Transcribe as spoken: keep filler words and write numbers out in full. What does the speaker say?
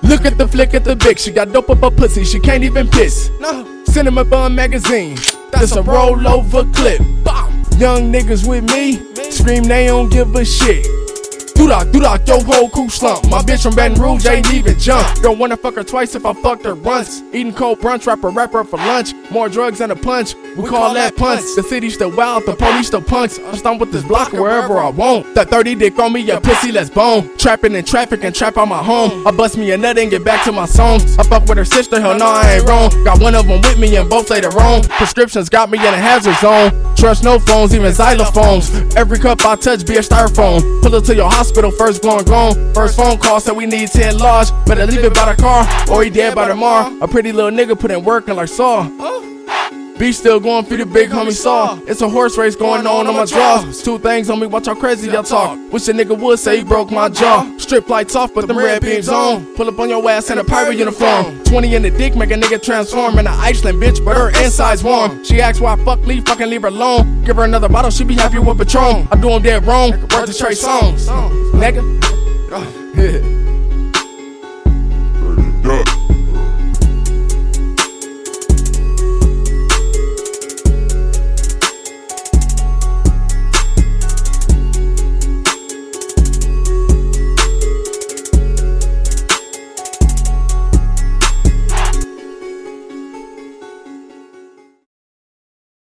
Look at the flick at the Vic, she got dope up her pussy, she can't even piss. No. Cinema Bun magazine, that's a rollover clip. Young niggas with me, scream they don't give a shit. Doo-dah, doo-dah, yo whole cool slump. My bitch from Baton Rouge ain't even jump. Don't wanna fuck her twice if I fucked her once. Eating cold brunch, rapper rapper for lunch. More drugs than a punch, we, we call, call that punch. The city still wild, the police still punks. I stomp with this block wherever I want. That thirty dick on me, ya pussy, let's bone. Trapping in traffic and trap on my home. I bust me a nut and get back to my songs. I fuck with her sister, hell no I ain't wrong. Got one of them with me and both later wrong. Prescriptions got me in a hazard zone. Trust no phones, even xylophones. Every cup I touch be a styrofoam. Pull it to your hospital, first going gone. First phone call said we need ten large. Better leave it by the car, or he dead by tomorrow. A pretty little nigga put in work and like Saw. Beach still going through the big homie Saw. It's a horse race going on on my draws. Two things on me, watch how crazy y'all talk. Wish a nigga would say he broke my jaw. Strip lights off, but them red beams on. Pull up on your ass in a pirate uniform. twenty in the dick, make a nigga transform. In an Iceland bitch, but her inside's warm. She asks why I fuck leave, fucking leave her alone. Give her another bottle, she be happy with Patron. I do him dead wrong, worth the Trey Songz. Nigga. Dirty Duck.